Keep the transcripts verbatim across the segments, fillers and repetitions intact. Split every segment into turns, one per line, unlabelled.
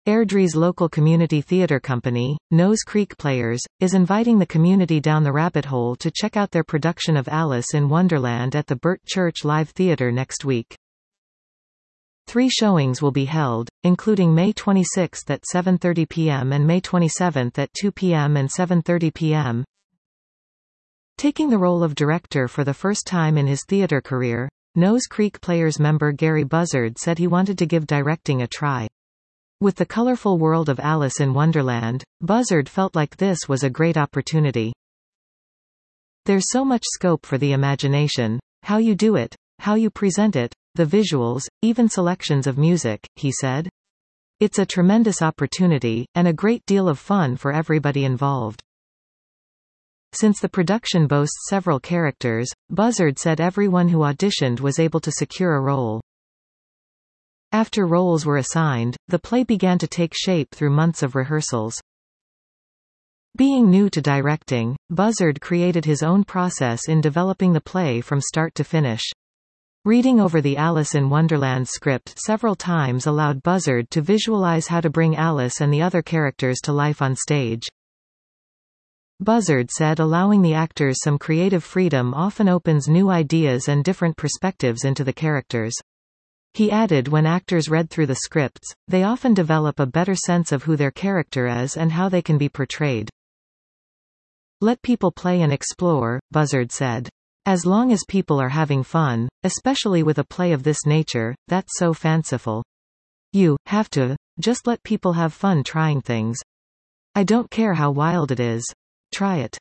Airdrie's local community theatre company, Nose Creek Players, is inviting the community down the rabbit hole to check out their production of Alice in Wonderland at the Burt Church Live Theatre next week. Three showings will be held, including May twenty-sixth at seven thirty p m and May twenty-seventh at two p m and seven thirty p m Taking the role of director for the first time in his theatre career, Nose Creek Players member Gary Buzzard said he wanted to give directing a try. With the colorful world of Alice in Wonderland, Buzzard felt like this was a great opportunity. There's so much scope for the imagination, how you do it, how you present it, the visuals, even selections of music, he said. It's a tremendous opportunity, and a great deal of fun for everybody involved. Since the production boasts several characters, Buzzard said everyone who auditioned was able to secure a role. After roles were assigned, the play began to take shape through months of rehearsals. Being new to directing, Buzzard created his own process in developing the play from start to finish. Reading over the Alice in Wonderland script several times allowed Buzzard to visualize how to bring Alice and the other characters to life on stage. Buzzard said allowing the actors some creative freedom often opens new ideas and different perspectives into the characters. He added when actors read through the scripts, they often develop a better sense of who their character is and how they can be portrayed. Let people play and explore, Buzzard said. As long as people are having fun, especially with a play of this nature, that's so fanciful. You have to just let people have fun trying things. I don't care how wild it is. Try it.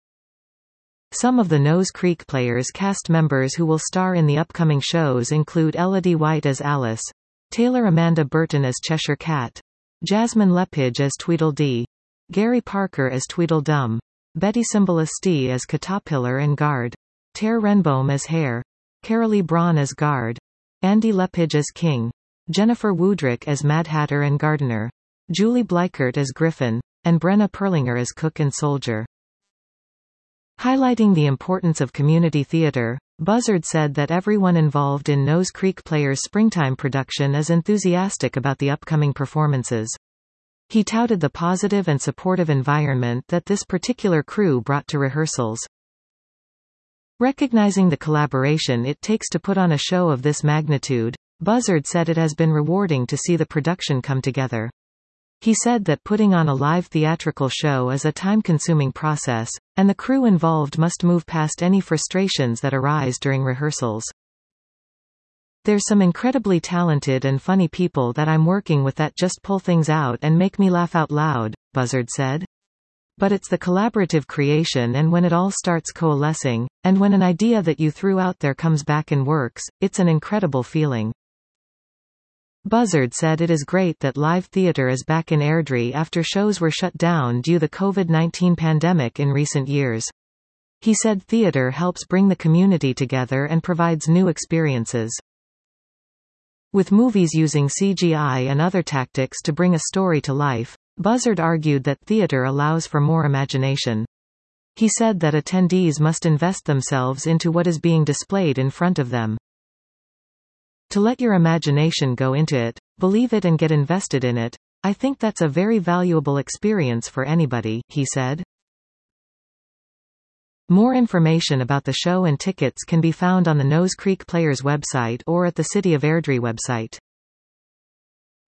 Some of the Nose Creek Players cast members who will star in the upcoming shows include Elodie White as Alice, Taylor Amanda Burton as Cheshire Cat, Jasmine Lepage as Tweedledee, Gary Parker as Tweedledum, Betty Symboliste as Caterpillar and Guard, Tare Renboom as Hare, Carolee Braun as Guard, Andy Lepage as King, Jennifer Woodrick as Mad Hatter and Gardener, Julie Bleichert as Griffin, and Brenna Perlinger as Cook and Soldier. Highlighting the importance of community theater, Buzzard said that everyone involved in Nose Creek Players' springtime production is enthusiastic about the upcoming performances. He touted the positive and supportive environment that this particular crew brought to rehearsals. Recognizing the collaboration it takes to put on a show of this magnitude, Buzzard said it has been rewarding to see the production come together. He said that putting on a live theatrical show is a time-consuming process, and the crew involved must move past any frustrations that arise during rehearsals. There's some incredibly talented and funny people that I'm working with that just pull things out and make me laugh out loud, Buzzard said. But it's the collaborative creation, and when it all starts coalescing, and when an idea that you threw out there comes back and works, it's an incredible feeling. Buzzard said it is great that live theatre is back in Airdrie after shows were shut down due to the COVID nineteen pandemic in recent years. He said theatre helps bring the community together and provides new experiences. With movies using C G I and other tactics to bring a story to life, Buzzard argued that theatre allows for more imagination. He said that attendees must invest themselves into what is being displayed in front of them. To let your imagination go into it, believe it and get invested in it, I think that's a very valuable experience for anybody, he said. More information about the show and tickets can be found on the Nose Creek Players website or at the City of Airdrie website.